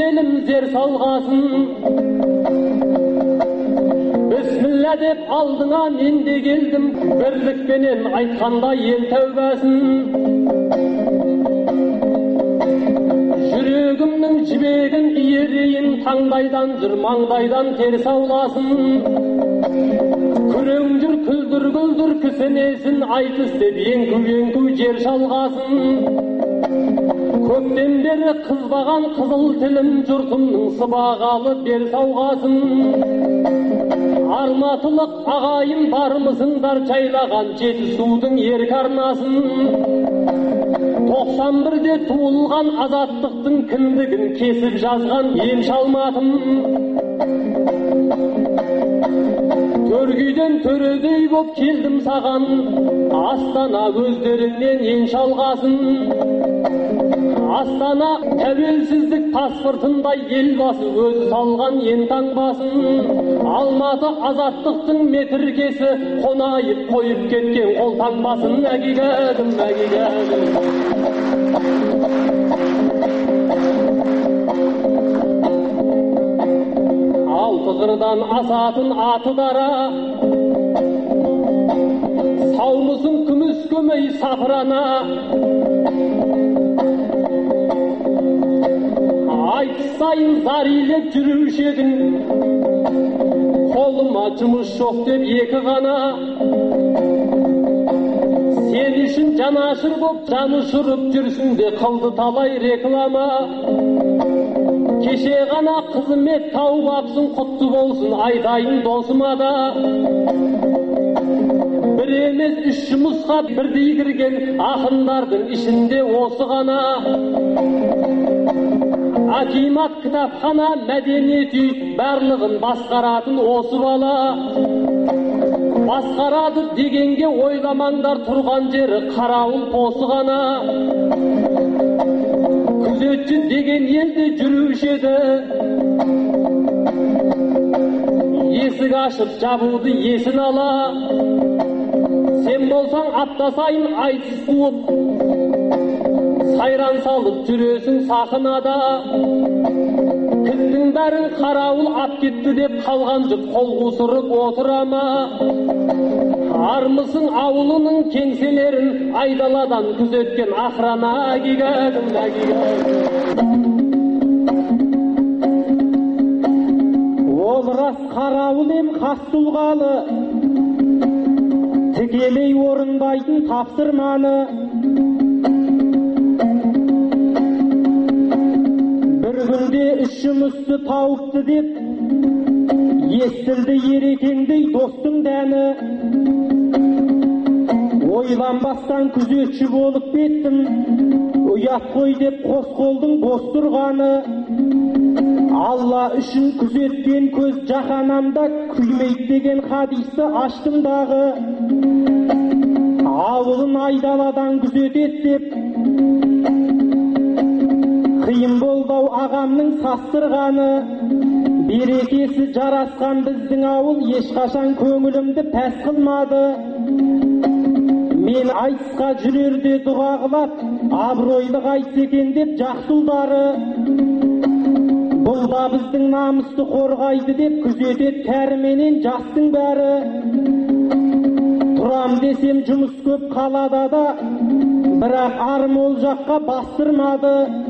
елім зер салғасын. Бісміллә деп алдыңа мен де келдім, бірлікпенен айтқанда ел тәубасын. Жүрегімнің жібегін иерейін, таңдайдан жүр маңдайдан тер сауласын. Күрең жүр күлдір кісінесін, айтыс деп еңку жер шалғасын. Көптен бері қызбаған қызыл тілім, жұртымның сыбағалы бер сауғасын. Алматылық ағайын бармысыңдар, жайлаған жеті судың ерк арнасын. 91-де туылған азаттықтың кіндігін кесіп жазған ен шалматым. Төргүйден төредей боп келдім саған, Астана өздеріңнен ен шалғасын. Астана тәуелсіздік паспортындай, елбасы өзі салған ен таңбасын. Алматы азаттықтың метіркесі, қонайып қойып кеткен қол таңбасын. Әгигәдім, әгигәдім. Алты қырдан асатын аты дара, саумысын күміс көмей сапырана. Айтыс сайын зар илеп жүруші едің, қолыма жұмыс жоқ деп екі ғана. Сен үшін жанашыр боп жан ұшырып жүрсің де, қылды талай реклама. Кеше ғана қызмет тауып апсың, құтты болсын айтайын досыма да. Бір емес үш жұмысқа бірдей кірген ақындардың ішінде осы ғана. Акимат кітапхана, мәдениет үй, барлығын басқаратын осы бала. Басқарады дегенге ойламаңдар, тұрған жері қарауыл посы ғана. Күзетші деген елде жүруші еді, есік ашып жабуды есін ала. Сен болсаң апта сайын айтыс қуып, сайран салып жүресің сахынада. Кіттің бәрін қарауыл ап кетті деп қалған жұрт қол қусырып отырама. Армысың ауылының кеңселерін айдаладан күзеткен охрана. Әгигәдім, әгигәдім. Ол рас қарауыл ем хас тұлғалы, тікелей орынбайтын тапсырманы. Бір күнде үш жұмысты тауыпты деп естілді ерекеңдей достың дәні. Ойланбастан күзетші болып кеттім, ұят қой деп қос қолдың бос тұрғаны. Алла үшін күзеткен көз жаһанамда күймейді деген хадисті аштым дағы. Ауылын айдаладан күзетет деп қиын болдау ағамның састырғаны. Берекесі жарасқан біздің ауыл ешқашан көңілімді пәс қылмады. Мен айтысқа жүрерде дұға қылап, абыройлы қайтыс екен деп жақсылдары. Бұл да біздің намысты қорғайды деп күзетет кәріменен жастың бәрі. Тұрам десем жұмыс көп қалада да, бірақ арым ол жаққа бастырмады.